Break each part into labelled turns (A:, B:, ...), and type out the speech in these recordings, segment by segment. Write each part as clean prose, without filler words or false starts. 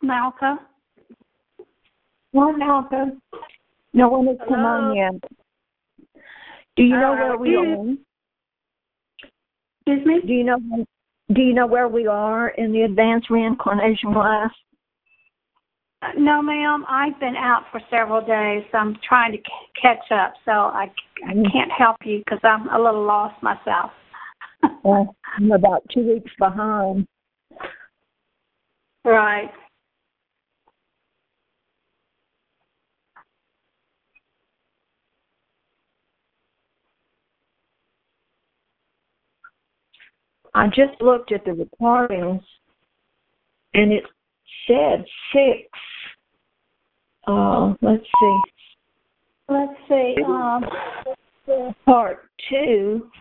A: Malka.
B: Well, Malka, no one has come on yet. Do you know where we are?
A: Excuse me?
B: Do you know where we are in the advanced reincarnation class?
A: No, ma'am. I've been out for several days. So I'm trying to catch up, so I can't help you because I'm a little lost myself.
B: Well, I'm about 2 weeks behind.
A: Right.
B: I just looked at the recordings, and it said 6. Let's see. Part 2.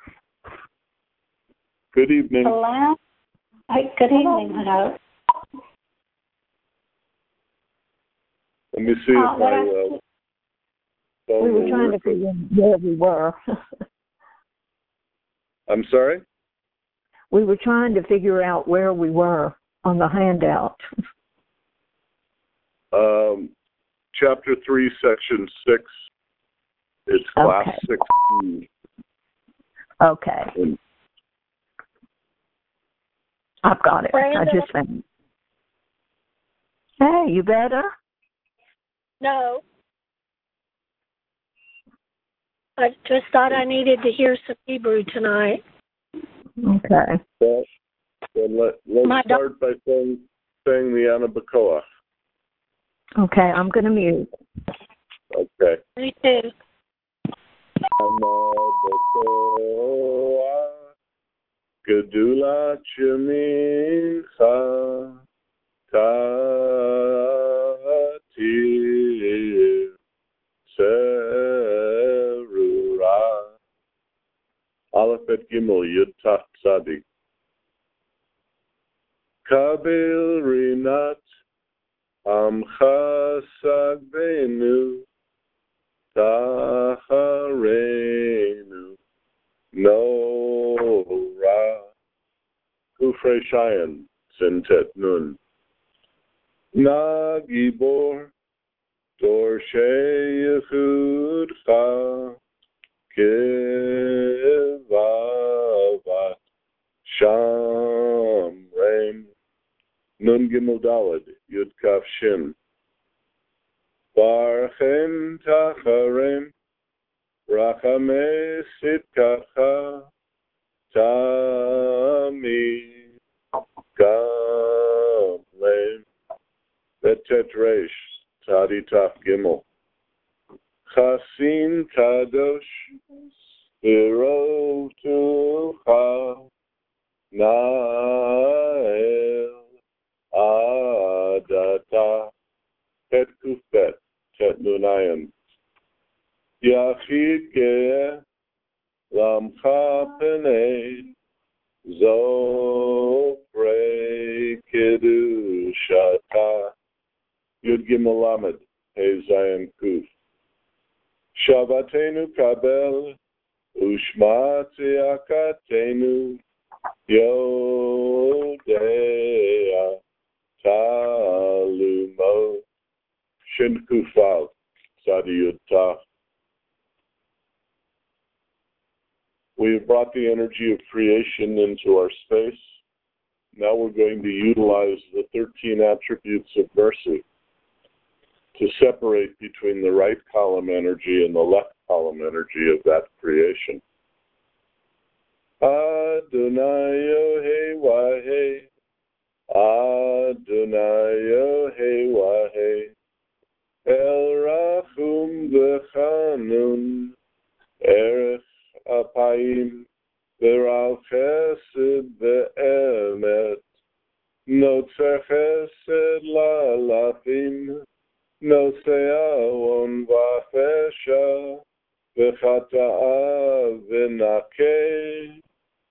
C: Good evening.
A: Hello. Hi, good evening. Hello.
C: Let me see if my phone
B: we were trying to figure out where we were.
C: I'm sorry?
B: We were trying to figure out where we were on the handout.
C: Chapter 3, Section 6. It's Class 16.
B: Okay. I've got it.
D: Brandon?
B: I just found it. Hey, you better?
D: No. I just thought I needed to hear some Hebrew tonight.
B: Okay.
C: Well, let's start by saying the Anabakoa.
B: Okay, I'm going to mute.
D: Okay. Me too.
C: Anabakoa, Gedula Chemincha, Tatir, Serura, Aleph et Gimel, Yud Taf Tzadik. Kabil Rinat, Amcha Sagbenu, Tacharenu, Nora, Kufrei Shayan, Sintet Nun. Nagibor, Dorshei Yechudcha, Kivavat, Shamrein, Nun Gimel Daled, Yud Kaf Shin. Barchem Tacharem, Rachamei Sitkacha, Tami Gamlem, Betet Reish, Tadi Taf Gimel. Chasin Kadosh, Spiro Tucha, Nael Adata, Pet Kufbet, Tet Nunayan. Yachid Ge'eh, Lamcha Penei, Zoprei Kedushata, Yud Gimel Lamed, Hey Zayin Kuf. Shavatenu Kabel, Ushma Tziyakatenu, Yodea, Talumo, Shin Kufal, Tzadi Yud Taf. We have brought the energy of creation into our space. Now we're going to utilize the 13 attributes of mercy to separate between the right column energy and the left column energy of that creation. Adonai Yohei Wahei, Adonai Yohei Wahei, El Rachum V'Chanun, Erech Apayim, V'Rav Chesed V'Emet, Notzer Chesed L'Alafim, Nose'ahon V'Chesha, V'Chata'a V'Nakeh.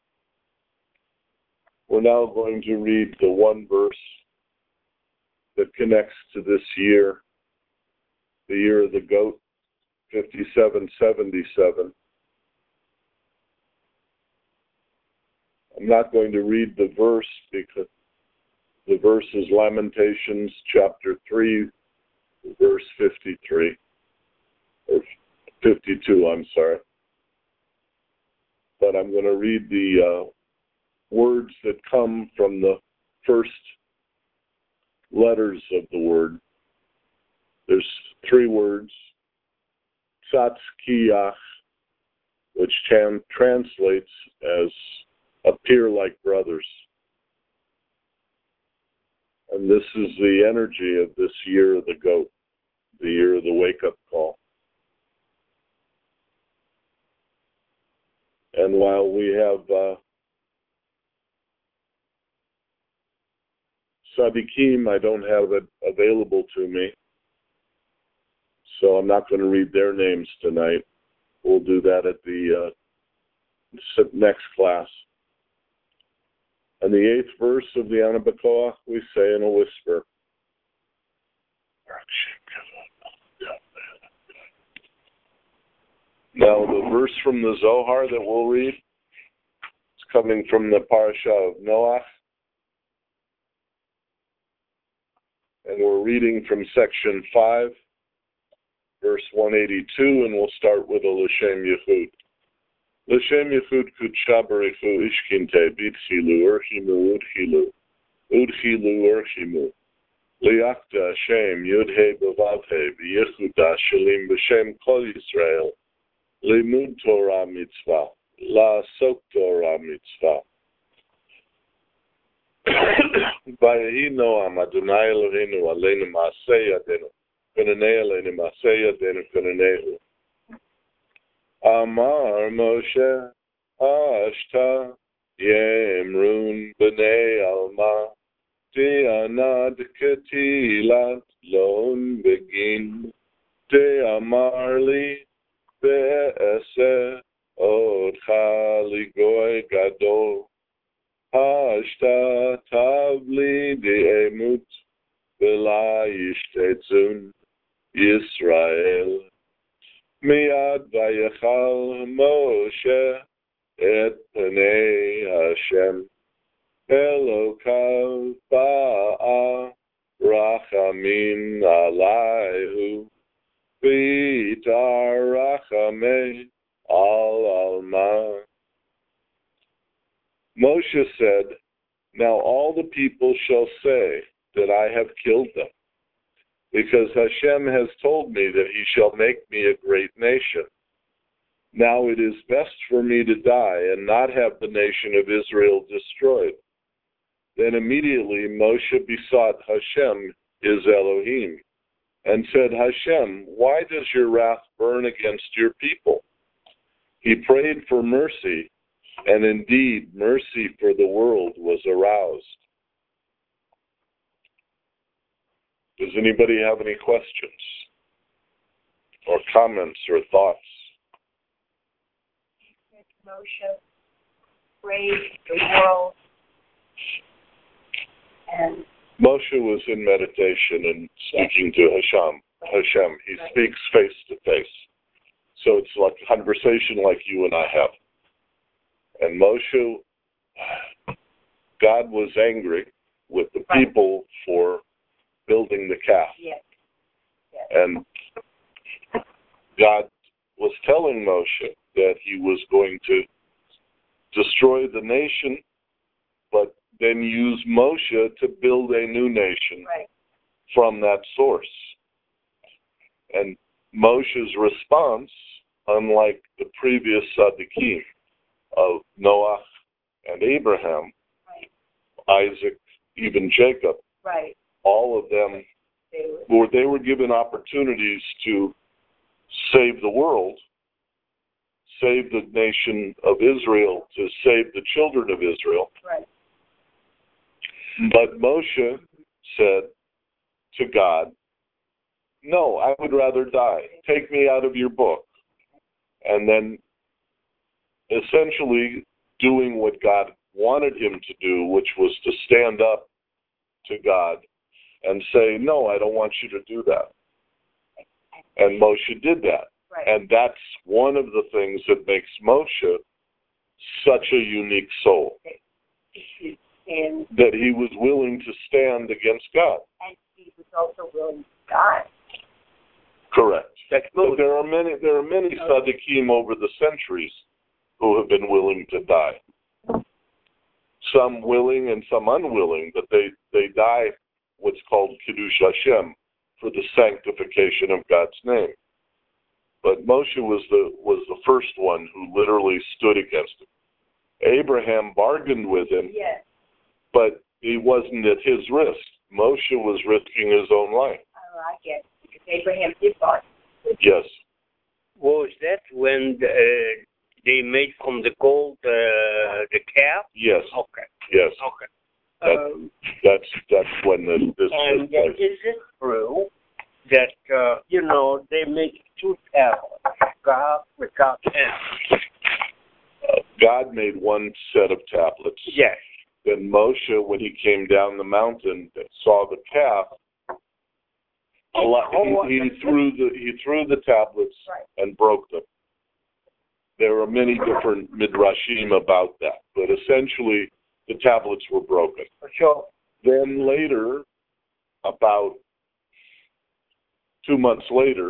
C: We're now going to read the one verse that connects to this year, the year of the goat, 5777. I'm not going to read the verse because the verse verse is Lamentations chapter 3, verse 53. Or 52, I'm sorry. But I'm going to read the words that come from the first letters of the word. There's 3 words, Tzatkiach, which translates as appear like brothers. And this is the energy of this year of the goat, the year of the wake-up call. And while we have Sadiqim, I don't have it available to me, so I'm not going to read their names tonight. We'll do that at the next class. And the 8th verse of the Anabakoach, we say in a whisper. Now, the verse from the Zohar that we'll read is coming from the parasha of Noach. And we're reading from section 5, verse 182, and we'll start with a L'Shem Yechud. L'Shem Yechud Kudsha Barechu Ishkinte B'Tchilu Urchimu Udchilu Udchilu Urchimu Liakta Hashem Yudhe B'Vavhe B'Yechuda Shalim B'Shem Kol Yisrael Limud Torah Mitzvah La'asok Torah Mitzvah Vayehi Noam Adonai Eloheinu Aleinu Ma'aseh Yadenu V'nanei Aleinu Ma'aseh Yadenu V'nanehu Amar Moshe Ashta Yemrun B'nei Alma De'anad Ketilat Lon Begin De'amar Li Be'eseh Odcha Ligoy Gadol Ashta Tavli De'emut V'la Yishtetzun Yisrael Miyad Vayechal Moshe Et Panei Hashem Elokav Ba'a Rachamim Alayhu V'Itar Rachamei Al Alma. Moshe said, now all the people shall say that I have killed them, because Hashem has told me that he shall make me a great nation. Now it is best for me to die and not have the nation of Israel destroyed. Then immediately Moshe besought Hashem, his Elohim, and said, Hashem, why does your wrath burn against your people? He prayed for mercy, and indeed mercy for the world was aroused. Does anybody have any questions or comments or thoughts?
B: Moshe prayed the world, and
C: Moshe was in meditation and speaking to Hashem. He speaks face to face. So it's like a conversation like you and I have. And Moshe, God was angry with the people for building the calf.
B: Yes.
C: And God was telling Moshe that he was going to destroy the nation, but then use Moshe to build a new nation from that source. And Moshe's response, unlike the previous Sadiqim of Noah and Abraham, Isaac, even Jacob, all of them, they were given opportunities to save the world, save the nation of Israel, to save the children of Israel. But Moshe said to God, no, I would rather die. Take me out of your book. And then essentially doing what God wanted him to do, which was to stand up to God and say, no, I don't want you to do that. And Moshe did that. And that's one of the things that makes Moshe such a unique soul.
E: And
C: that he was willing to stand against God.
E: And he was also willing to die.
C: Correct.
F: That's
C: But
F: good.
C: there are many tzaddikim over the centuries who have been willing to die. Some willing and some unwilling, but they die what's called Kiddush Hashem, for the sanctification of God's name. But Moshe was the first one who literally stood against him. Abraham bargained with him,
E: Yes.
C: but he wasn't at his risk. Moshe was risking his own life.
E: Oh, I get it. Because Abraham did bargain.
C: Yes.
F: Was that when they made from the gold the calf?
C: Yes.
F: Okay.
C: Yes.
F: Okay.
C: That's when this
F: And
C: took place.
F: is it true that, they make two tablets, God without hands?
C: God made one set of tablets.
F: Yes.
C: Then Moshe, when he came down the mountain and saw the calf, he threw the tablets and broke them. There are many different midrashim about that, but essentially the tablets were broken.
F: So
C: Then later, about 2 months later,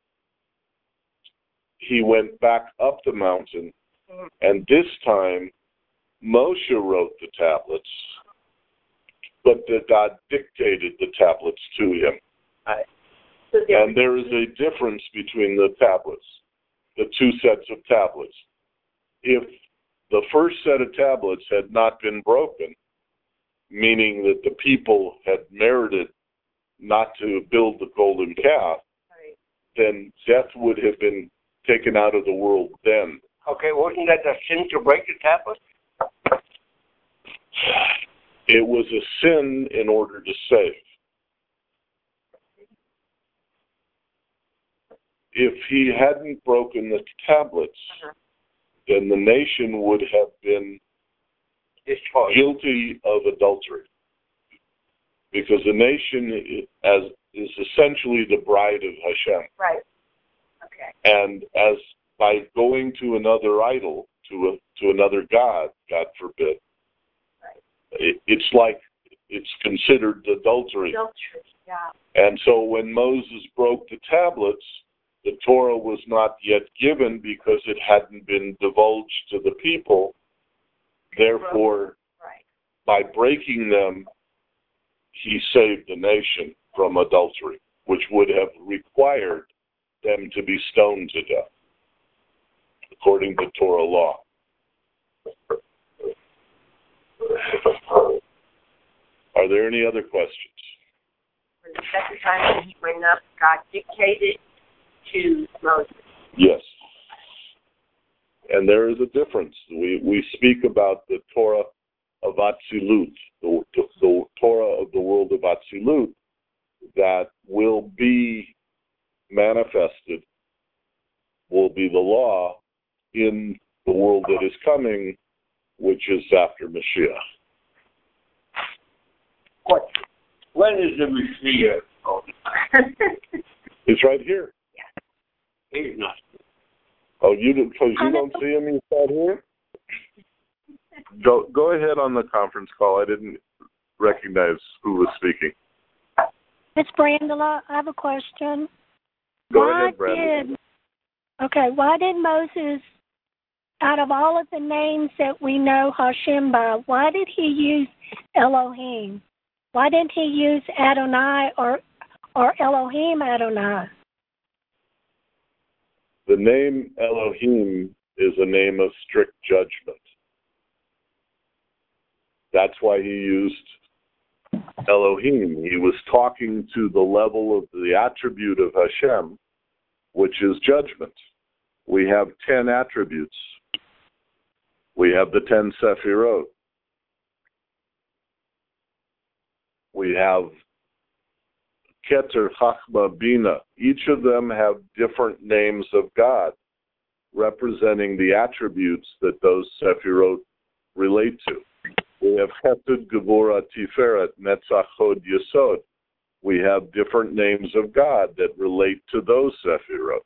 C: he went back up the mountain, and this time Moshe wrote the tablets, but that God dictated the tablets to him. And there is a difference between the tablets, the two sets of tablets. If the first set of tablets had not been broken, meaning that the people had merited not to build the golden calf, then death would have been taken out of the world then.
F: okay, wasn't that a sin to break the tablet?
C: It was a sin in order to save. If he hadn't broken the tablets, then the nation would have been guilty of adultery. Because the nation is essentially the bride of Hashem.
E: Right. Okay.
C: And as by going to another idol, to another god, God forbid, it's considered adultery.
E: Adultery, yeah.
C: And so when Moses broke the tablets, the Torah was not yet given because it hadn't been divulged to the people. Therefore, by breaking them, he saved the nation from adultery, which would have required them to be stoned to death, according to Torah law. Are there any other questions?
E: When the second time when he went up, God dictated to Moses.
C: Yes. And there is a difference. We speak about the Torah of Atzilut, the Torah of the world of Atzilut, that will be manifested, will be the law in the world that is coming, which is after Mashiach.
F: When is the Messiah?
C: It's right here.
F: He's not.
C: Oh, you don't see him? He's not here? Go ahead on the conference call. I didn't recognize who was speaking.
D: It's Brandela. I have a question.
C: Go ahead, Brandon.
D: Why did Moses, out of all of the names that we know Hashem by, why did he use Elohim? Why didn't he use Adonai or Elohim Adonai?
C: The name Elohim is a name of strict judgment. That's why he used Elohim. He was talking to the level of the attribute of Hashem, which is judgment. We have 10 attributes. We have the 10 Sefirot. We have Keter, Chachma, Bina. Each of them have different names of God, representing the attributes that those Sefirot relate to. We have Chesed, Gevurah, Tiferet, Netzach, Hod, Yesod. We have different names of God that relate to those Sefirot.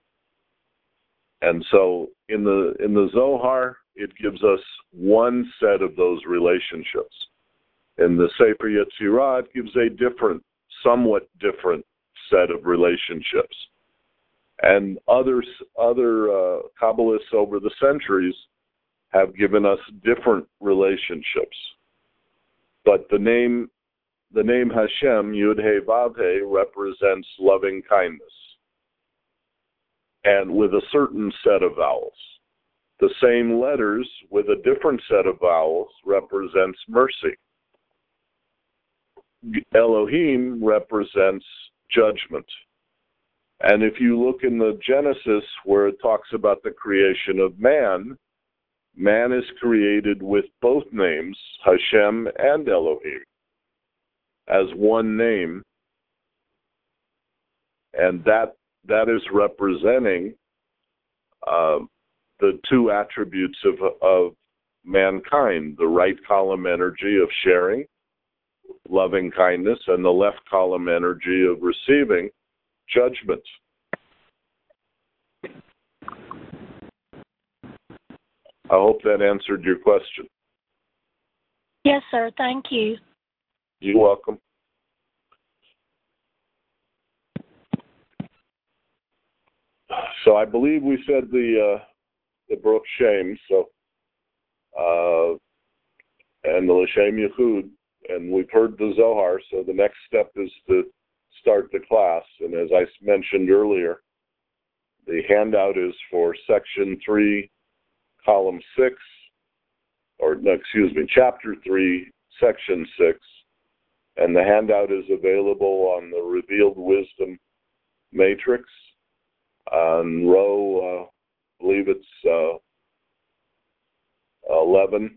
C: And so in the Zohar, it gives us one set of those relationships. And the Sefer Yetzirah gives a somewhat different set of relationships. And other Kabbalists over the centuries have given us different relationships. But the name Hashem, Yud-He Vav-He, represents loving kindness, and with a certain set of vowels. The same letters with a different set of vowels represents mercy. Elohim represents judgment. And if you look in the Genesis where it talks about the creation of man, man is created with both names, Hashem and Elohim, as one name. And that is representing the two attributes of mankind, the right column energy of sharing, loving kindness, and the left column energy of receiving, judgment. I hope that answered your question.
D: Yes, sir. Thank you.
C: You're welcome. So I believe we said the Baruch Shem, and the L'Shem Yichud, and we've heard the Zohar, so the next step is to start the class. And as I mentioned earlier, the handout is for Section 3, Column 6, Chapter 3, Section 6, and the handout is available on the Revealed Wisdom Matrix on row, I believe it's 11,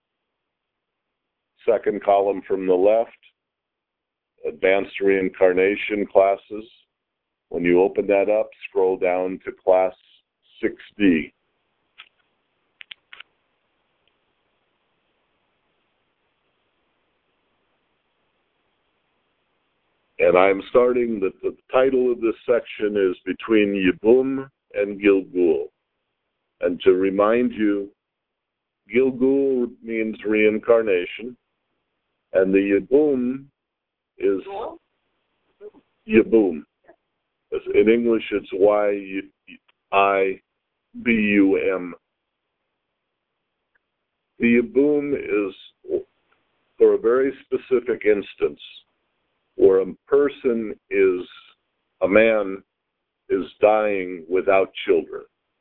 C: second column from the left, Advanced Reincarnation classes. When you open that up, scroll down to Class 6D. And I'm starting that the title of this section is Between Yibum and Gilgul. And to remind you, Gilgul means reincarnation, and the Yibum is Yibum. In English, it's Y-I-B-U-M. The Yibum is for a very specific instance where a man is dying without children.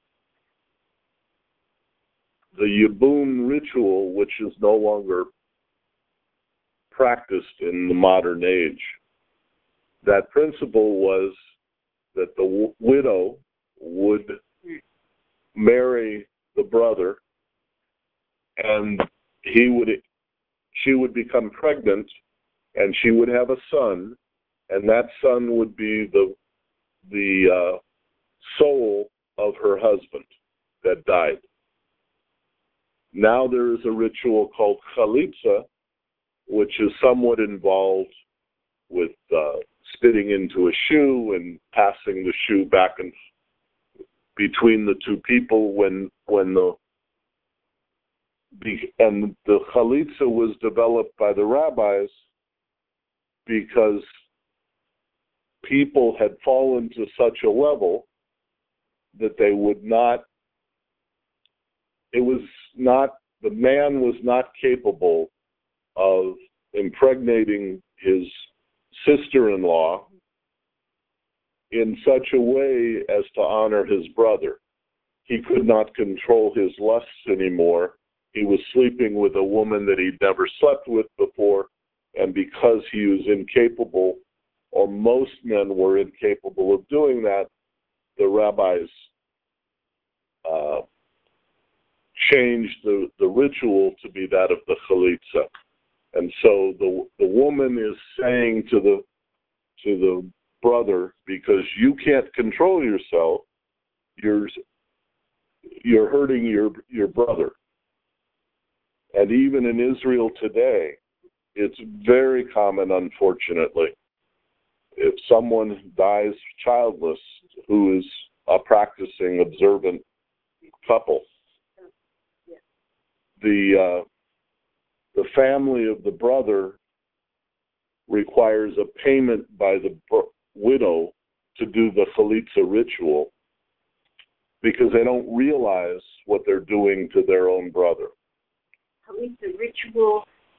C: The Yibum ritual, which is no longer practiced in the modern age, that principle was that the widow would marry the brother, and she would become pregnant, and she would have a son, and that son would be the soul of her husband that died. Now there is a ritual called chalitza, which is somewhat involved with spitting into a shoe and passing the shoe back and between the two people when the chalitza was developed by the rabbis because people had fallen to such a level that they would not, the man was not capable of impregnating his sister-in-law in such a way as to honor his brother. He could not control his lusts anymore. He was sleeping with a woman that he'd never slept with before, and because he was incapable, or most men were incapable of doing that, the rabbis changed the ritual to be that of the chalitza. And so the woman is saying to the brother, because you can't control yourself, you're hurting your brother. And even in Israel today, it's very common, unfortunately, if someone dies childless who is a practicing, observant couple, the the family of the brother requires a payment by the widow to do the chalitza ritual because they don't realize what they're doing to their own brother.
E: Chalitza ritual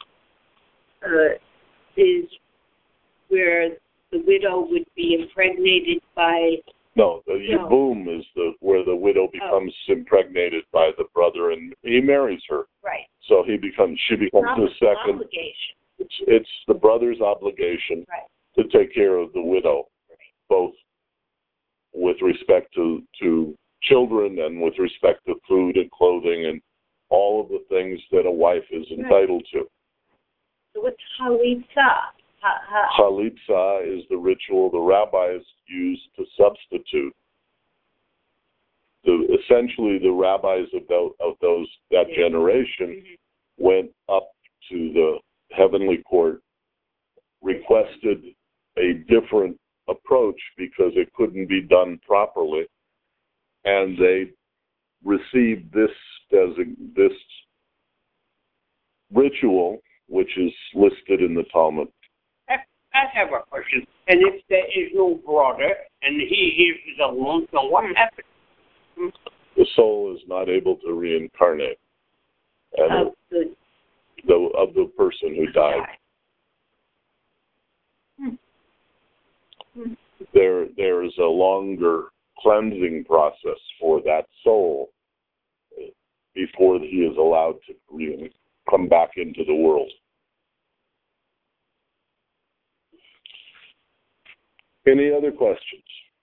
E: is where the widow would be impregnated by...
C: No, the yibum is where the widow becomes impregnated by the brother, and he marries her.
E: Right.
C: So she becomes the second.
E: Obligation.
C: It's the brother's obligation to take care of the widow, both with respect to children and with respect to food and clothing and all of the things that a wife is entitled to.
E: So what's chalitza?
C: Chalitza is the ritual the rabbis used to substitute. Essentially, the rabbis of that generation went up to the heavenly court, requested a different approach because it couldn't be done properly, and they received this ritual, which is listed in the Talmud.
F: I have a question. And if there is no brother and he is alone, so what happens?
C: The soul is not able to reincarnate of the person who died. There is a longer cleansing process for that soul before he is allowed to really come back into the world. Any other questions?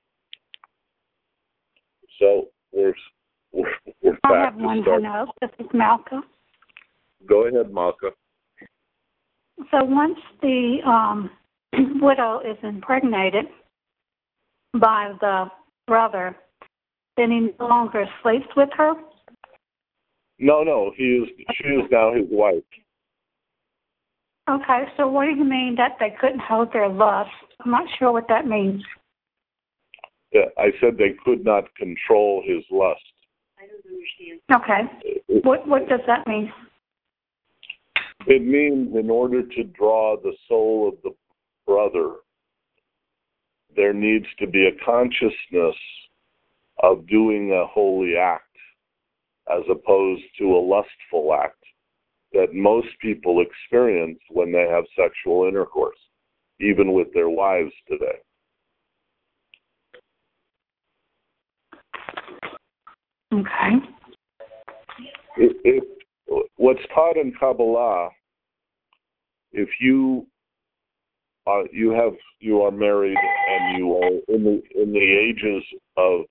C: So we're back.
A: I have one, Hanoch. This is Malka.
C: Go ahead, Malka.
A: So once the widow is impregnated by the brother, then he no longer sleeps with her?
C: No, she is now his wife.
A: Okay, so what do you mean that they couldn't hold their lust? I'm not sure what that means.
C: Yeah, I said they could not control his lust.
E: I don't understand.
A: Okay. What does that mean?
C: It means in order to draw the soul of the brother, there needs to be a consciousness of doing a holy act as opposed to a lustful act that most people experience when they have sexual intercourse, even with their wives today.
A: Okay.
C: What's taught in Kabbalah, if you are married and you are in the ages of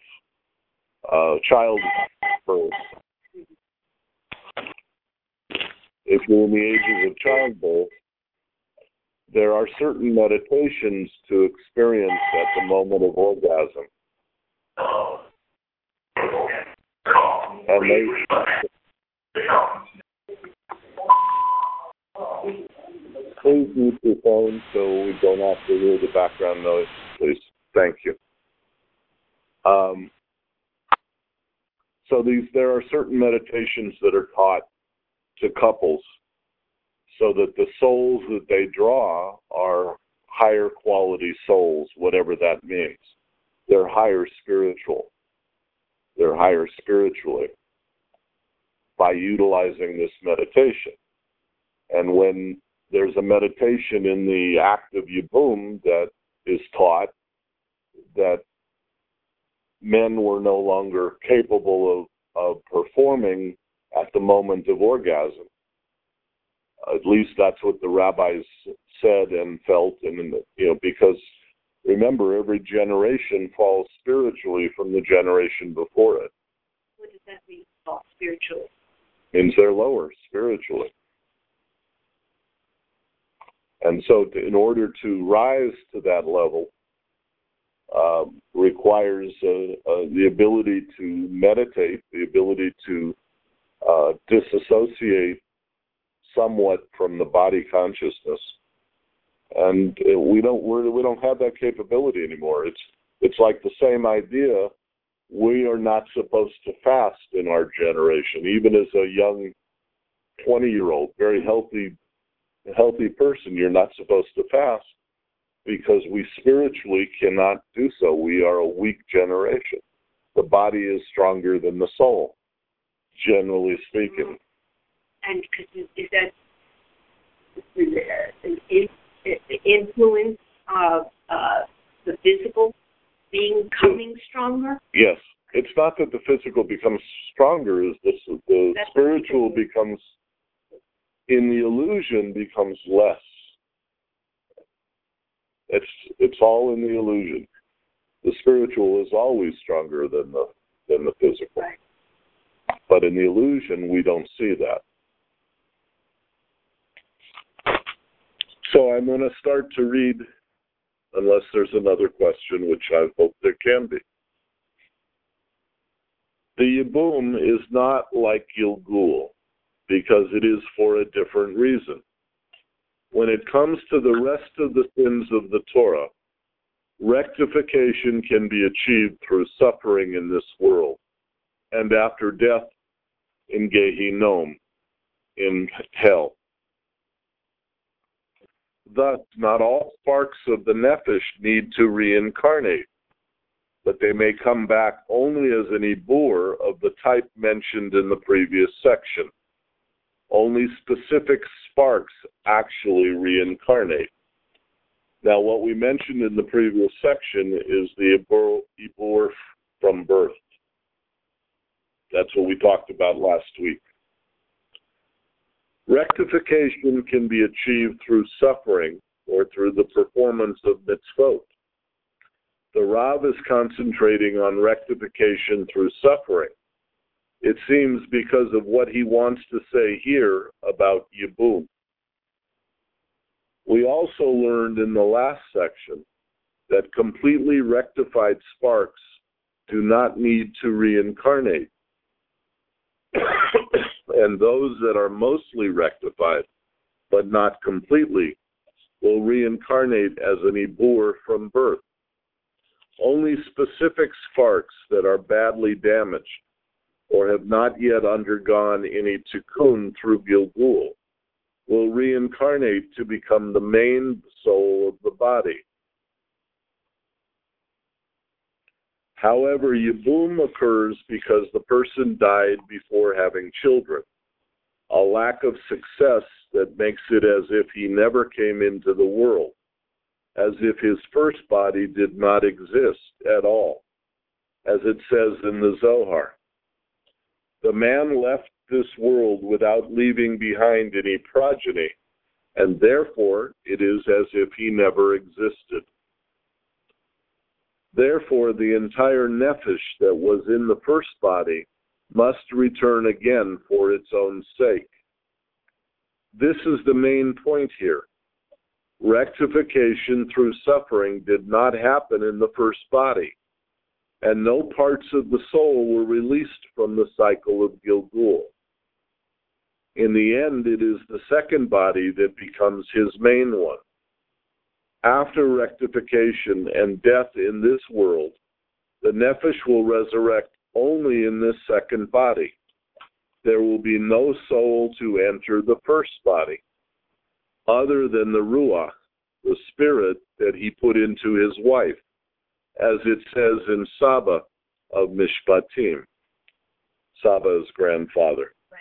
C: childbirth, if you're in the ages of childbirth, there are certain meditations to experience at the moment of orgasm. And please mute your phone so we don't have to hear the background noise, please. Thank you. So there are certain meditations that are taught to couples so that the souls that they draw are higher quality souls, whatever that means. They're higher spiritual. They're higher spiritually by utilizing this meditation. And when there's a meditation in the act of Yibum that is taught that men were no longer capable of performing at the moment of orgasm. At least that's what the rabbis said and felt, and because remember, every generation falls spiritually from the generation before it.
E: What does that mean, fall spiritually?
C: Means they're lower spiritually. And so in order to rise to that level requires the ability to meditate, the ability to disassociate somewhat from the body consciousness, and we don't have that capability anymore. It's like the same idea. We are not supposed to fast in our generation, even as a young 20-year-old, very healthy person, you're not supposed to fast because we spiritually cannot do so. We are a weak generation. The body is stronger than the soul, generally speaking.
E: And is that the influence of the physical becoming stronger?
C: Yes. It's not that the physical becomes stronger, is the spiritual becomes, in the illusion, becomes less. It's all in the illusion. The spiritual is always stronger than the physical.
E: Right.
C: But in the illusion, we don't see that. So I'm going to start to read, unless there's another question, which I hope there can be. The Yibum is not like Gilgul, because it is for a different reason. When it comes to the rest of the sins of the Torah, rectification can be achieved through suffering in this world, and after death in Gehinnom, in hell. Thus, not all sparks of the Nefesh need to reincarnate, but they may come back only as an Ibur of the type mentioned in the previous section. Only specific sparks actually reincarnate. Now, what we mentioned in the previous section is the Ibur from birth. That's what we talked about last week. Rectification can be achieved through suffering or through the performance of mitzvot. The Rav is concentrating on rectification through suffering. It seems because of what he wants to say here about Yibum. We also learned in the last section that completely rectified sparks do not need to reincarnate. And those that are mostly rectified, but not completely, will reincarnate as an Ibur from birth. Only specific sparks that are badly damaged or have not yet undergone any tikkun through Gilgul will reincarnate to become the main soul of the body. However, Yibum occurs because the person died before having children, a lack of success that makes it as if he never came into the world, as if his first body did not exist at all, as it says in the Zohar. The man left this world without leaving behind any progeny, and therefore it is as if he never existed. Therefore, the entire nefesh that was in the first body must return again for its own sake. This is the main point here. Rectification through suffering did not happen in the first body, and no parts of the soul were released from the cycle of Gilgul. In the end, it is the second body that becomes his main one. After rectification and death in this world, the nefesh will resurrect only in this second body. There will be no soul to enter the first body, other than the ruach, the spirit that he put into his wife, as it says in Saba of Mishpatim, Saba's grandfather.
E: Right.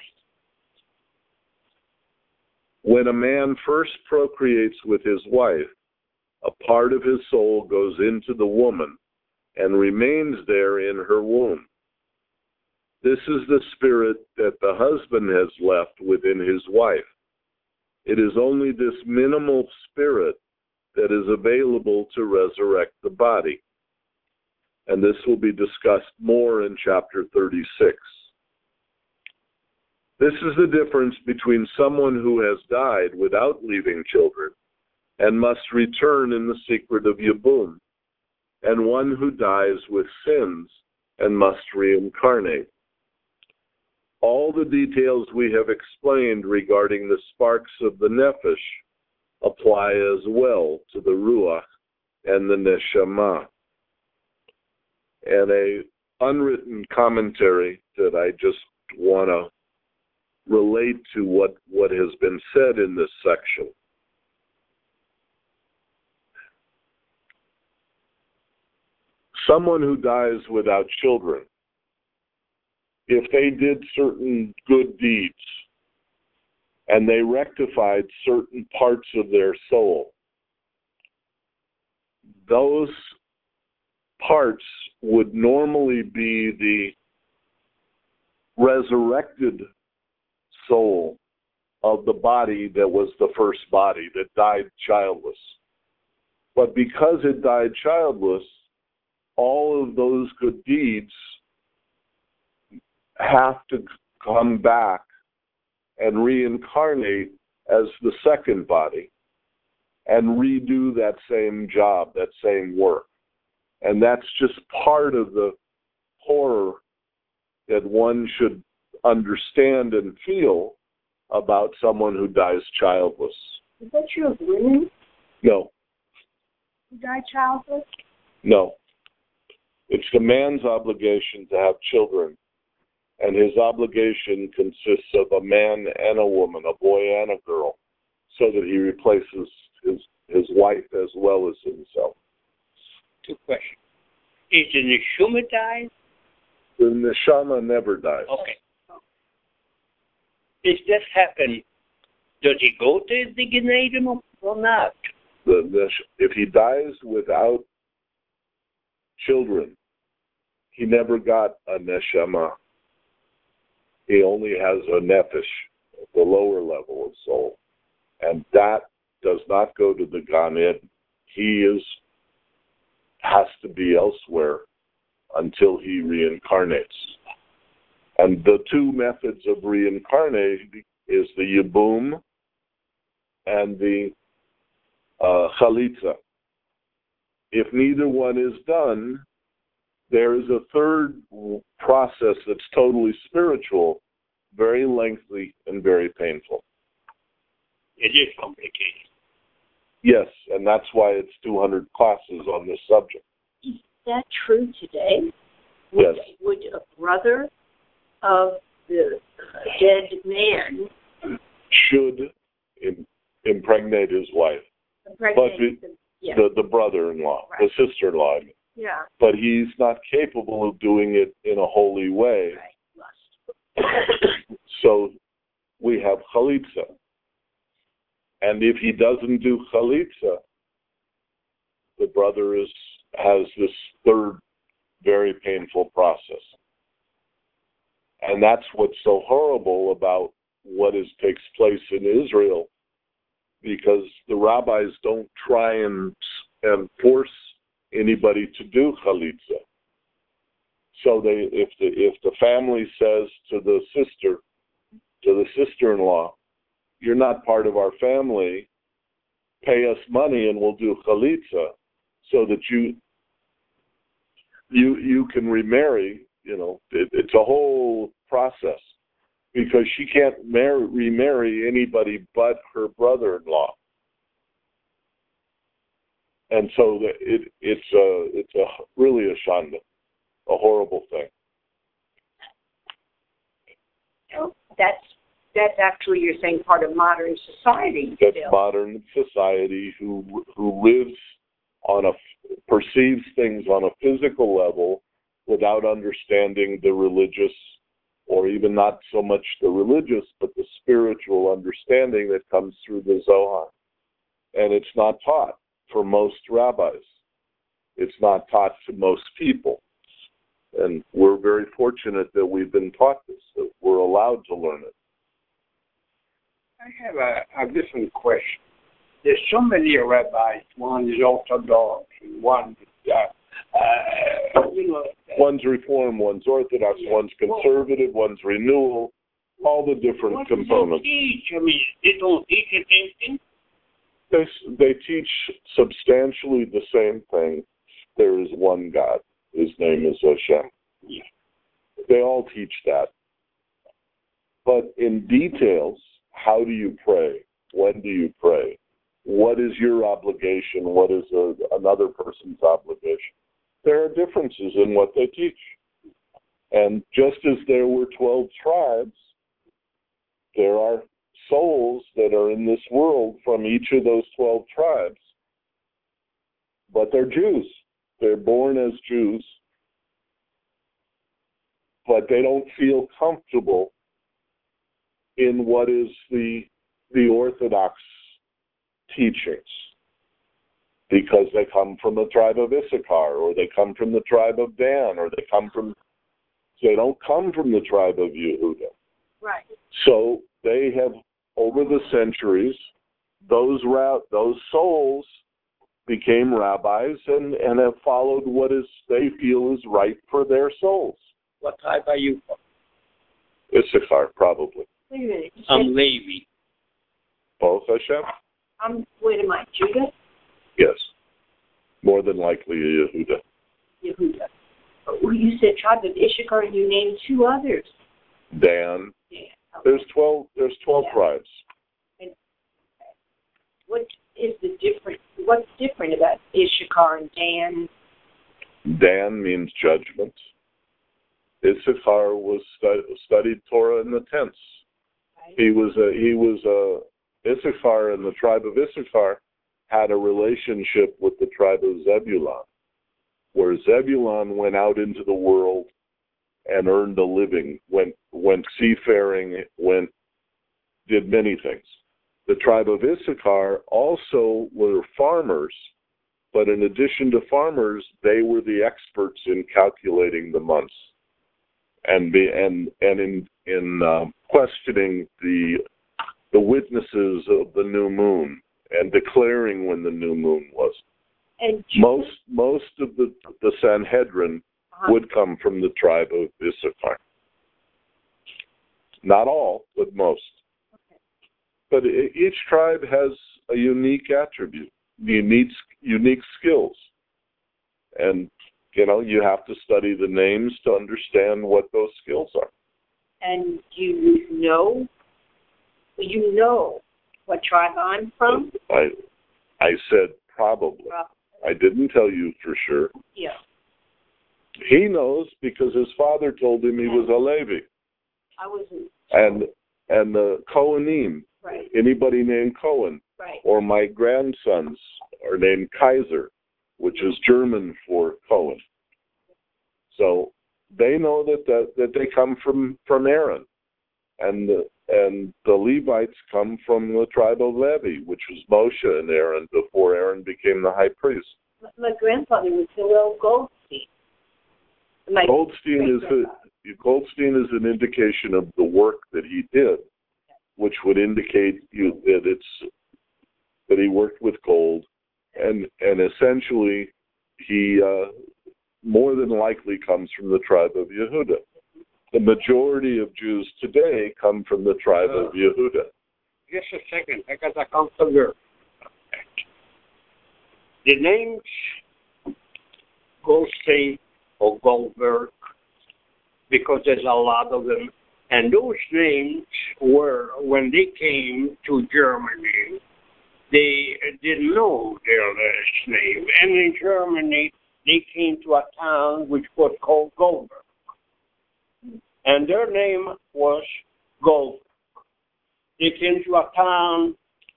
C: When a man first procreates with his wife, a part of his soul goes into the woman and remains there in her womb. This is the spirit that the husband has left within his wife. It is only this minimal spirit that is available to resurrect the body. And this will be discussed more in chapter 36. This is the difference between someone who has died without leaving children and must return in the secret of Yibum, and one who dies with sins and must reincarnate. All the details we have explained regarding the sparks of the nefesh apply as well to the ruach and the neshama. And a unwritten commentary that I just want to relate to what has been said in this section. Someone who dies without children, if they did certain good deeds and they rectified certain parts of their soul, those parts would normally be the resurrected soul of the body that was the first body that died childless. But because it died childless, all of those good deeds have to come back and reincarnate as the second body and redo that same job, that same work. And that's just part of the horror that one should understand and feel about someone who dies childless.
E: Is that true of women
C: No.
E: who die childless?
C: No. It's the man's obligation to have children, and his obligation consists of a man and a woman, a boy and a girl, so that he replaces his wife as well as himself.
F: Two questions. Is the neshama dies?
C: The neshama never dies.
F: Okay. If this happens, does he go to the Gan Eden or not?
C: If he dies without children, he never got a neshama. He only has a nefesh, the lower level of soul. And that does not go to the Gan Eden. He has to be elsewhere until he reincarnates. And the two methods of reincarnating is the Yibum and the Chalitza. If neither one is done, there is a third process that's totally spiritual, very lengthy and very painful.
F: It is complicated.
C: Yes, and that's why it's 200 classes on this subject.
E: Is that true today?
C: Yes.
E: Would a brother of the dead man
C: should impregnate his wife, the brother-in-law,
E: right.
C: the sister-in-law.
E: Yeah.
C: But he's not capable of doing it in a holy way.
E: Right.
C: So we have Chalitza. And if he doesn't do Chalitza, the brother has this third very painful process. And that's what's so horrible about what takes place in Israel, because the rabbis don't try and force anybody to do Chalitza. So if the family says to the sister-in-law, you're not part of our family, pay us money and we'll do Chalitza so that you can remarry. It's a whole process, because she can't remarry anybody but her brother-in-law. And so it's really a shanda, a horrible thing.
E: That's actually, you're saying, part of modern society.
C: That's modern society who lives perceives things on a physical level without understanding the religious, or even not so much the religious, but the spiritual understanding that comes through the Zohar. And it's not taught for most rabbis. It's not taught to most people. And we're very fortunate that we've been taught this, that we're allowed to learn it.
F: I have a different question. There's so many rabbis. One is Orthodox, one is,
C: One's Reform, one's Orthodox, one's Conservative, one's Renewal, all the different
F: what
C: components.
F: They don't teach the same thing?
C: They teach substantially the same thing. There is one God. His name is Hashem.
F: Yeah.
C: They all teach that. But in details, how do you pray? When do you pray? What is your obligation? What is another person's obligation? There are differences in what they teach. And just as there were 12 tribes, there are souls that are in this world from each of those 12 tribes, but they're Jews. They're born as Jews, but they don't feel comfortable in what is the Orthodox teachings, because they come from the tribe of Issachar, or they come from the tribe of Dan, or they don't come from the tribe of Yehuda.
E: Right.
C: So they have, over the centuries, those souls became rabbis and have followed what they feel is right for their souls.
F: What tribe are you from?
C: Issachar, probably.
E: Wait a minute.
F: I'm Levi.
C: Both, Hashem?
E: Wait a minute. Judah?
C: Yes. More than likely Yehuda.
E: Yehuda. Well, you said tribe of Issachar, and you named 2 others.
C: Dan.
E: Yeah. Okay.
C: There's 12 tribes.
E: And what is the difference? What's different about Issachar and Dan?
C: Dan means judgment. Issachar was studied Torah in the tents.
E: Right.
C: He was Issachar, and the tribe of Issachar had a relationship with the tribe of Zebulun, where Zebulun went out into the world and earned a living, went seafaring, did many things. The tribe of Issachar also were farmers, but in addition to farmers, they were the experts in calculating the months and in questioning the witnesses of the new moon and declaring when the new moon was.
E: And
C: Most of the Sanhedrin would come from the tribe of Issachar. Not all, but most.
E: Okay.
C: But each tribe has a unique attribute, unique skills. And, you have to study the names to understand what those skills are.
E: And you know what tribe I'm from?
C: I said probably. I didn't tell you for sure.
E: Yeah.
C: He knows because his father told him he was a Levi.
E: I wasn't.
C: And the Kohanim,
E: right.
C: Anybody named Cohen,
E: right.
C: Or my grandsons are named Kaiser, which is German for Cohen. So they know that they come from Aaron, and the Levites come from the tribe of Levi, which was Moshe and Aaron before Aaron became the high priest.
E: My grandfather was Hillel Goldstein.
C: Goldstein is an indication of the work that he did, which would indicate that he worked with gold, and essentially he more than likely comes from the tribe of Yehuda. The majority of Jews today come from the tribe of Yehuda.
F: Just a second, I got to come to here. The names Goldstein or Goldberg, because there's a lot of them, and those names were, when they came to Germany, they didn't know their last name. And in Germany, they came to a town which was called Goldberg. And their name was Goldberg. They came to a town,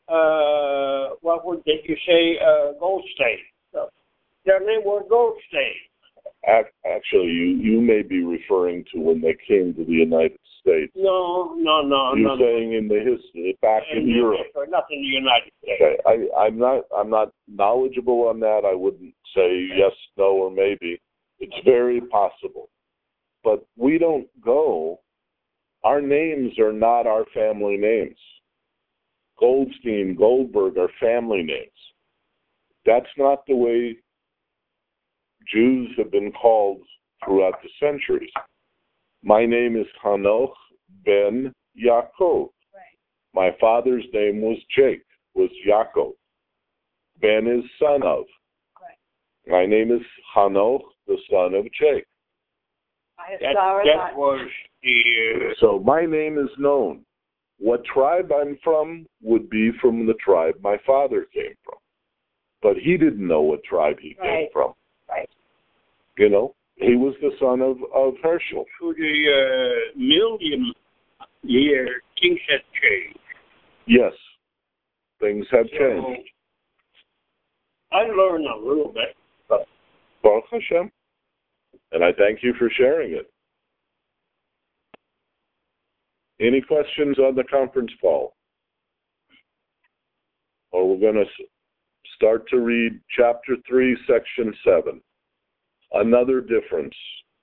F: Goldstein. So their name was Goldstein.
C: Actually, you may be referring to when they came to the United States.
F: No.
C: You're saying in the history, back in Europe.
F: Not in the United States.
C: Okay, I'm not knowledgeable on that. I wouldn't say yes, no, or maybe. It's very possible. But we don't go. Our names are not our family names. Goldstein, Goldberg are family names. That's not the way Jews have been called throughout the centuries. My name is Hanoch ben Yaakov.
E: Right.
C: My father's name was Yaakov. Ben is son of.
E: Right.
C: My name is Hanoch, the son of Jake.
F: That was the...
C: So my name is known. What tribe I'm from would be from the tribe my father came from. But he didn't know what tribe he came from.
E: Right.
C: He was the son of Herschel.
F: To the million year things have changed.
C: Yes, things have changed.
F: I learned a little bit.
C: Baruch Hashem. And I thank you for sharing it. Any questions on the conference call? Or we're going to start to read chapter 3, section 7. Another difference.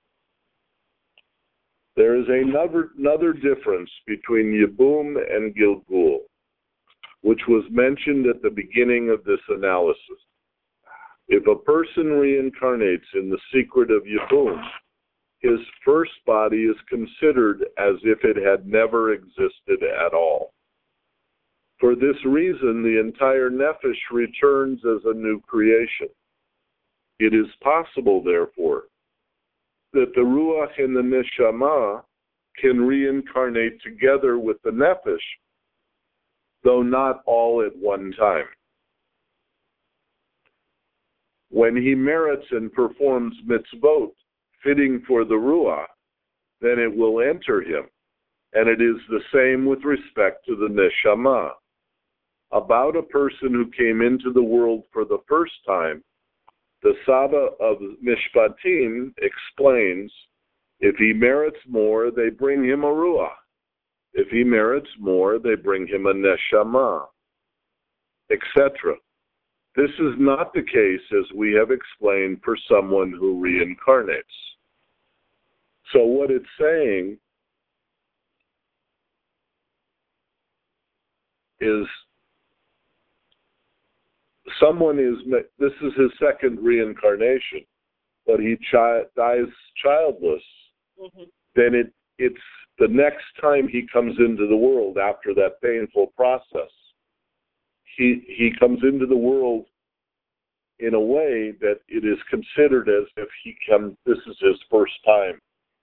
C: There is another difference between Yibum and Gilgul, which was mentioned at the beginning of this analysis. If a person reincarnates in the secret of Yibum, his first body is considered as if it had never existed at all. For this reason, the entire Nefesh returns as a new creation. It is possible, therefore, that the Ruach and the Neshama can reincarnate together with the Nefesh, though not all at one time. When he merits and performs mitzvot fitting for the Ruach, then it will enter him, and it is the same with respect to the Neshama. About a person who came into the world for the first time, the Saba of Mishpatim explains, if he merits more, they bring him a Ruach. If he merits more, they bring him a Neshama, etc. This is not the case, as we have explained, for someone who reincarnates. So what it's saying is this is his second reincarnation, but he dies childless, then it's the next time he comes into the world after that painful process. He comes into the world in a way that it is considered as if this is his first time.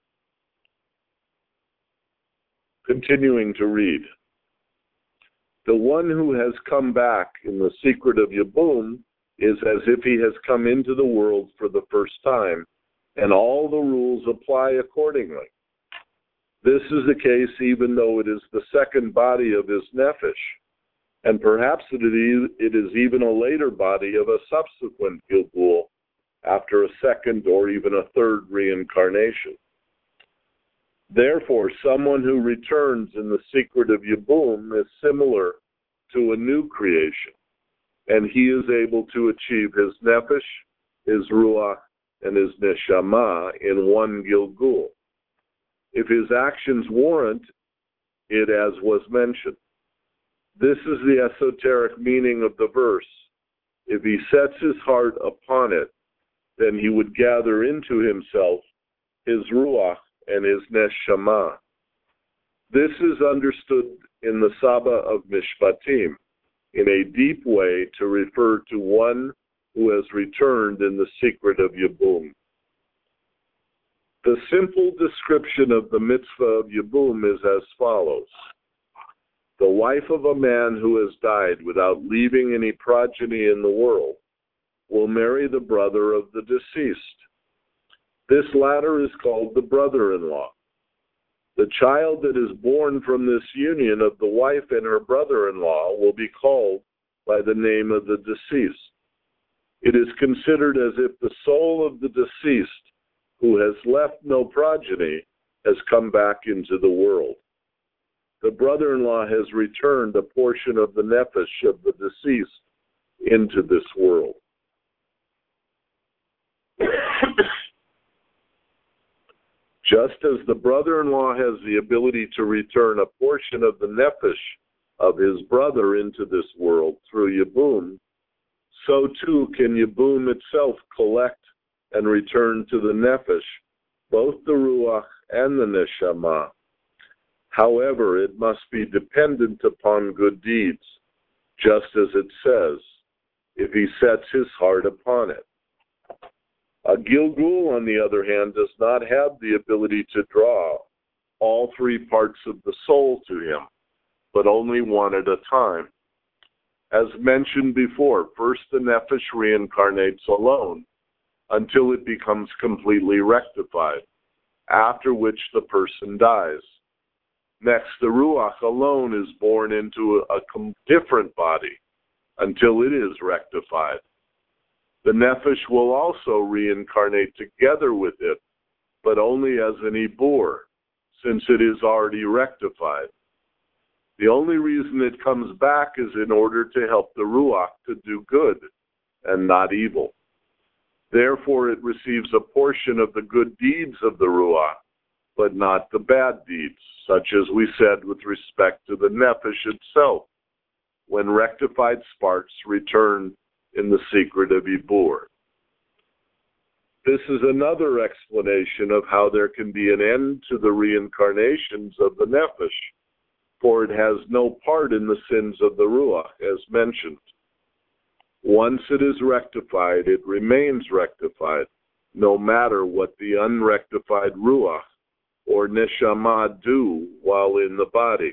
C: Continuing to read. The one who has come back in the secret of Yibum is as if he has come into the world for the first time, and all the rules apply accordingly. This is the case even though it is the second body of his Nefesh, and perhaps it is even a later body of a subsequent Gilgul after a second or even a third reincarnation. Therefore, someone who returns in the secret of Yibum is similar to a new creation, and he is able to achieve his Nefesh, his Ruach, and his Neshama in one Gilgul, if his actions warrant it, as was mentioned. This is the esoteric meaning of the verse. If he sets his heart upon it, then he would gather into himself his Ruach and his Neshama. This is understood in the Saba of Mishpatim in a deep way to refer to one who has returned in the secret of Yibum. The simple description of the mitzvah of Yibum is as follows. The wife of a man who has died without leaving any progeny in the world will marry the brother of the deceased. This latter is called the brother-in-law. The child that is born from this union of the wife and her brother-in-law will be called by the name of the deceased. It is considered as if the soul of the deceased, who has left no progeny, has come back into the world. The brother-in-law has returned a portion of the nefesh of the deceased into this world. Just as the brother-in-law has the ability to return a portion of the nefesh of his brother into this world through Yibum, so too can Yibum itself collect and return to the nefesh both the ruach and the neshama. However, it must be dependent upon good deeds, just as it says, if he sets his heart upon it. A Gilgul, on the other hand, does not have the ability to draw all three parts of the soul to him, but only one at a time. As mentioned before, first the nefesh reincarnates alone until it becomes completely rectified, after which the person dies. Next, the Ruach alone is born into a different body until it is rectified. The Nefesh will also reincarnate together with it, but only as an Ibur, since it is already rectified. The only reason it comes back is in order to help the Ruach to do good and not evil. Therefore, it receives a portion of the good deeds of the Ruach, but not the bad deeds, such as we said with respect to the Nefesh itself, when rectified sparks return in the secret of Ibur. This is another explanation of how there can be an end to the reincarnations of the Nefesh, for it has no part in the sins of the Ruach, as mentioned. Once it is rectified, it remains rectified, no matter what the unrectified Ruach or Neshama do while in the body.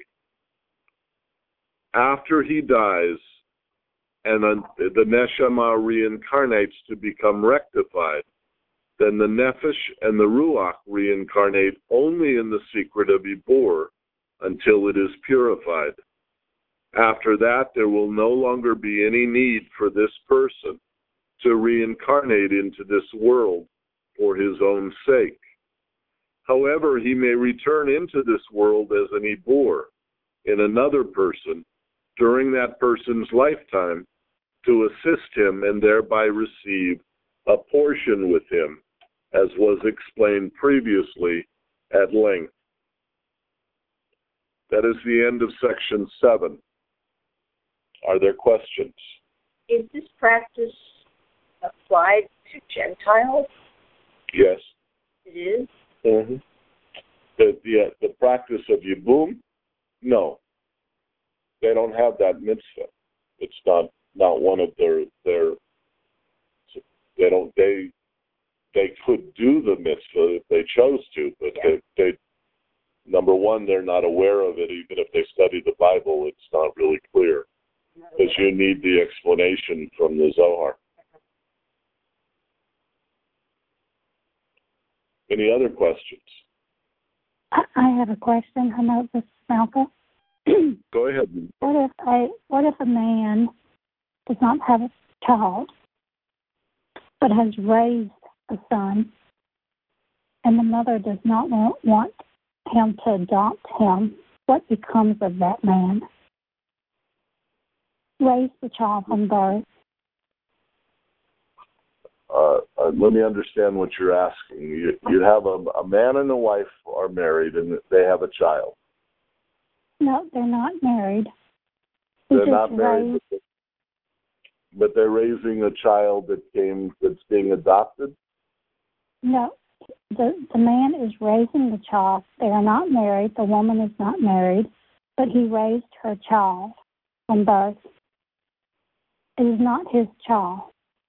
C: After he dies, and the Neshama reincarnates to become rectified, then the Nefesh and the Ruach reincarnate only in the secret of Ibur until it is purified. After that, there will no longer be any need for this person to reincarnate into this world for his own sake. However, he may return into this world as an Ibur in another person during that person's lifetime to assist him and thereby receive a portion with him, as was explained previously at length. That is the end of section 7. Are there questions?
E: Is this practice applied to Gentiles?
C: Yes.
E: It is?
C: Mm-hmm. The practice of Yibum? No. They don't have that mitzvah. It's not one of their they could do the mitzvah if they chose to, but they number one, they're not aware of it. Even if they study the Bible, it's not really clear, because you need the explanation from the Zohar. Any other questions?
D: I have a question. I know this is Malcolm.
C: Go ahead.
D: What if a man does not have a child, but has raised a son, and the mother does not want him to adopt him? What becomes of that man? Raise the child from birth.
C: Let me understand what you're asking. You have a man and a wife are married, and they have a child.
D: No, they're not married.
C: They're not married, but they're raising a child that's being adopted?
D: No, the man is raising the child. They are not married. The woman is not married, but he raised her child from birth. It is not his child.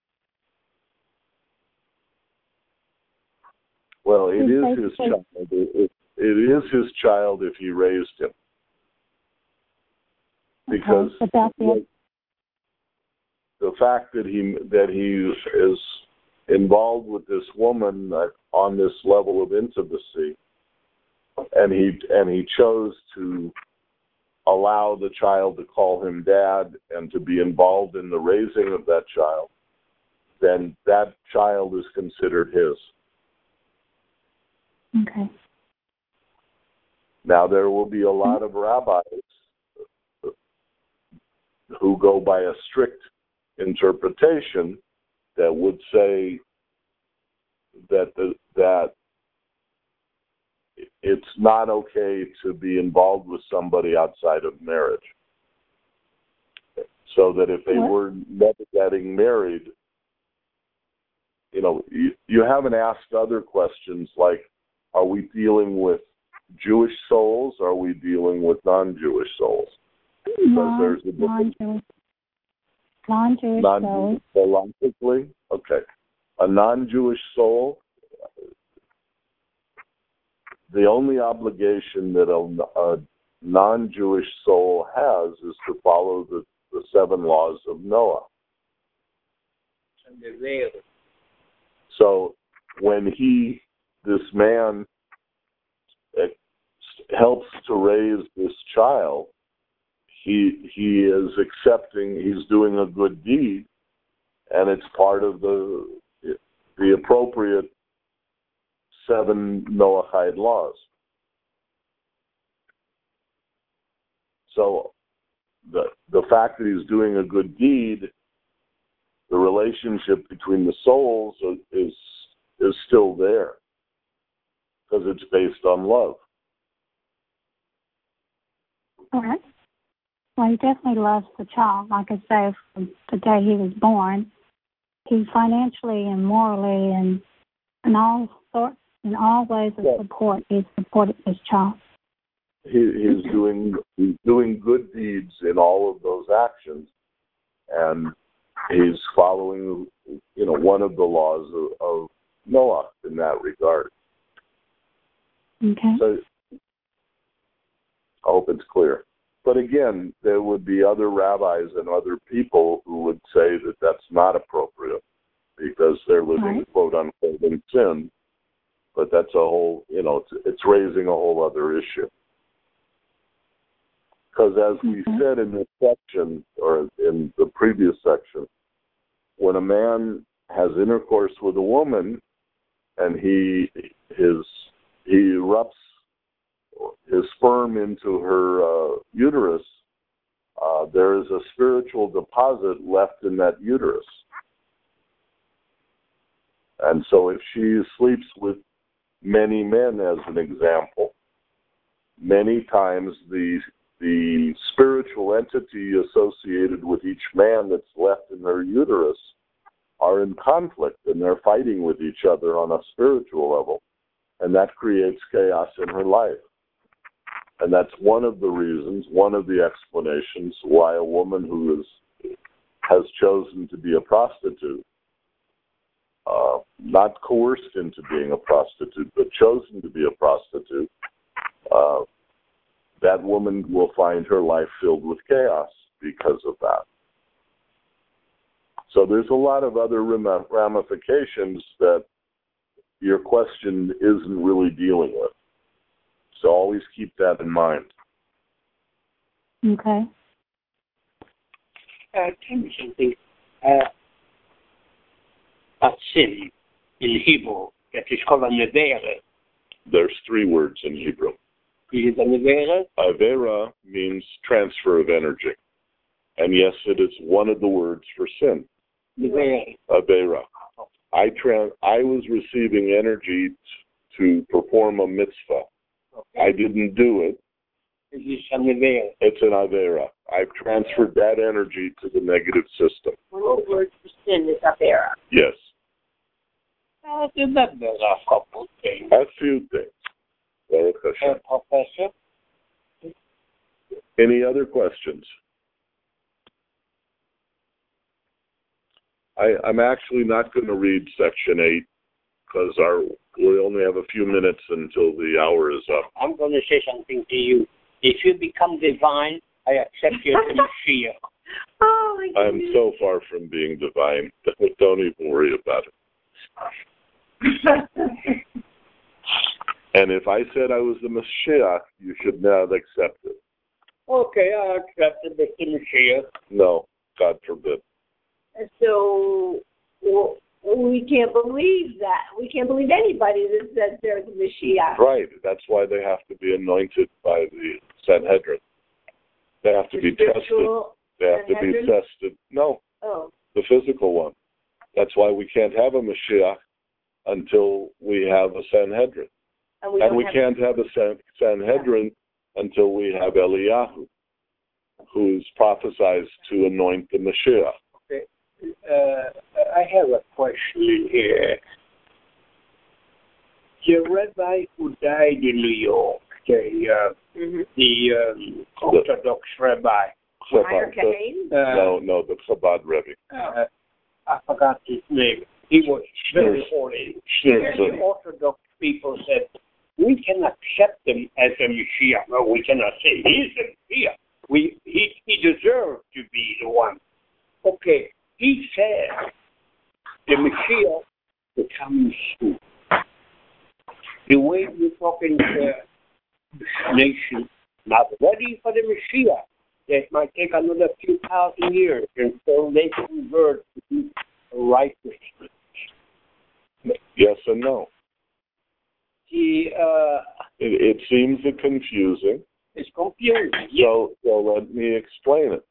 C: Well, it is his child. It is his child if he raised him. Because the fact that he is involved with this woman on this level of intimacy, and he chose to allow the child to call him dad and to be involved in the raising of that child, then that child is considered his.
D: Okay.
C: Now, there will be a lot of rabbis who go by a strict interpretation that would say that it's not okay to be involved with somebody outside of marriage. So that if they were never getting married, you haven't asked other questions like, are we dealing with Jewish souls? Or are we dealing with non-Jewish souls? Because there's a difference.
D: Non-Jewish souls.
C: Logically? Okay. A non-Jewish soul, the only obligation that a non-Jewish soul has is to follow the 7 laws of Noah. So when this man helps to raise this child, he is accepting, he's doing a good deed, and it's part of the appropriate 7 Noahide laws. So the fact that he's doing a good deed, the relationship between the souls is still there because it's based on love.
A: All right. Well, he definitely loves the child. Like I say, from the day he was born, he financially and morally and in all ways of support, he's supported his child.
C: He's doing good deeds in all of those actions, and he's following, one of the laws of Noah in that regard.
A: Okay.
C: So I hope it's clear. But again, there would be other rabbis and other people who would say that that's not appropriate because they're living, quote unquote, in sin. But that's a whole, it's raising a whole other issue. Because as we said in this section, or in the previous section, when a man has intercourse with a woman and he erupts his sperm into her uterus, there is a spiritual deposit left in that uterus. And so if she sleeps with many men, as an example, many times the spiritual entity associated with each man that's left in her uterus are in conflict, and they're fighting with each other on a spiritual level. And that creates chaos in her life. And that's one of the reasons, one of the explanations why a woman who has chosen to be a prostitute, not coerced into being a prostitute, but chosen to be a prostitute, that woman will find her life filled with chaos because of that. So there's a lot of other ramifications that your question isn't really dealing with. So always keep that in mind.
A: Okay.
F: Tell me something. A sin in Hebrew that is called a nevera.
C: There's 3 words in Hebrew.
F: Is it a nevera?
C: Avera means transfer of energy. And yes, it is one of the words for sin.
F: Nevera.
C: Avera. I was receiving energy to perform a mitzvah. Okay. I didn't do it.
F: It's an avera.
C: It's an avera. I've transferred that energy to the negative system.
E: One of the words for sin is avera.
C: Yes.
F: I remember a couple of things.
C: A few things.
F: Professor?
C: Any other questions? I'm actually not going to read Section 8 because we only have a few minutes until the hour is up.
F: I'm going to say something to you. If you become divine, I accept you as a Mashiach.
E: Oh, my goodness.
C: I'm so far from being divine. Don't even worry about it. And if I said I was the Mashiach, you should not accept it.
F: Okay, I accept the Mashiach.
C: No, God forbid.
E: So we can't believe that. We can't believe anybody that says they're the Mashiach.
C: Right. That's why they have to be anointed by the Sanhedrin. They have to be tested. They have to be tested. No.
E: Oh.
C: The physical one. That's why we can't have a Mashiach until we have a Sanhedrin. And we can't have a Sanhedrin until we have Eliyahu, who is prophesied to anoint the Mashiach.
F: Okay. I have a question here. The rabbi who died in New York, the Orthodox rabbi.
C: No, the Chabad Rebbe.
F: I forgot his name. He was very holy. The Orthodox people said, we can accept him as a Mashiach. No, we cannot say he's a Mashiach. He deserves to be the one. Okay, he said the Mashiach becomes soon. The way you're talking nation not ready for the Mashiach. It might take another few thousand years until they convert to righteousness.
C: Yes and no.
F: See,
C: It seems confusing.
F: it's confusing.
C: So let me explain it.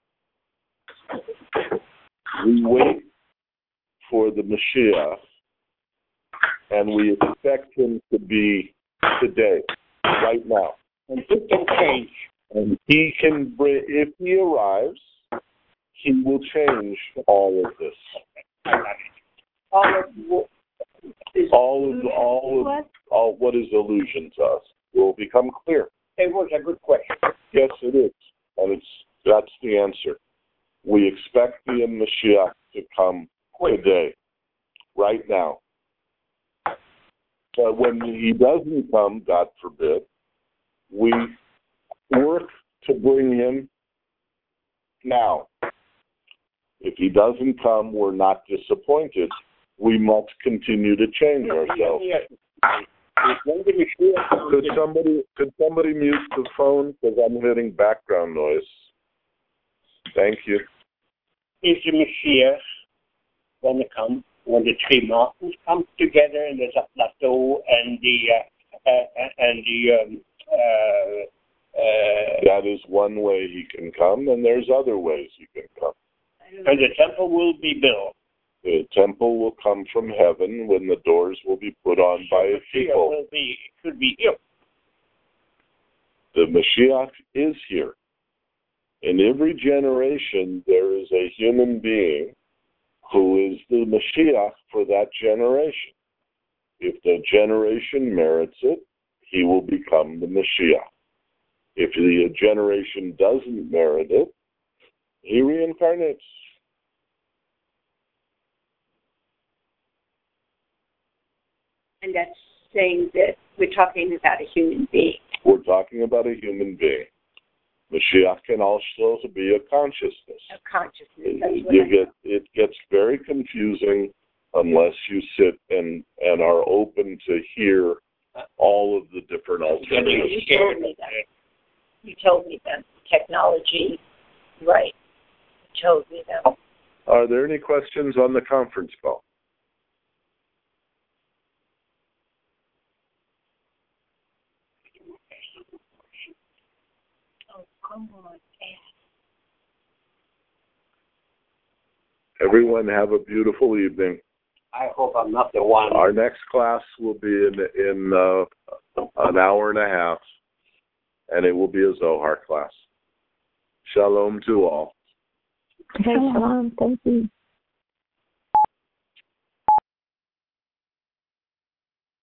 C: We wait for the Mashiach, and we expect him to be today, right now.
F: And it can change.
C: And he can bring, if he arrives, he will change all of this. All what is illusion to us will become clear.
F: It was a good question.
C: Yes, it is, and that's the answer. We expect the Mashiach to come today, right now. But when he doesn't come, God forbid, we work to bring him now. If he doesn't come, we're not disappointed. We must continue to change ourselves. Could somebody mute the phone, because I'm hearing background noise? Thank you.
F: Is the Mashiach going to come when the three mountains come together and there's a plateau and
C: that is one way he can come, and there's other ways he can come.
F: And the temple will be built.
C: The temple will come from heaven when the doors will be put on by his people.
F: Could be here.
C: The Mashiach is here. In every generation, there is a human being who is the Mashiach for that generation. If the generation merits it, he will become the Mashiach. If the generation doesn't merit it, he reincarnates.
B: And that's saying that we're talking about a human being.
C: We're talking about a human being. Mashiach can also be a consciousness.
B: A consciousness. That's
C: It gets very confusing unless you sit and are open to hear all of the different alternatives.
B: You told me that. Technology, right. You told me that.
C: Are there any questions on the conference call?
B: Come on,
C: Everyone have a beautiful evening.
F: I hope I'm not the one.
C: Our next class will be in an hour and a half, and it will be a Zohar class. Shalom to all.
B: Okay, shalom. Thank you.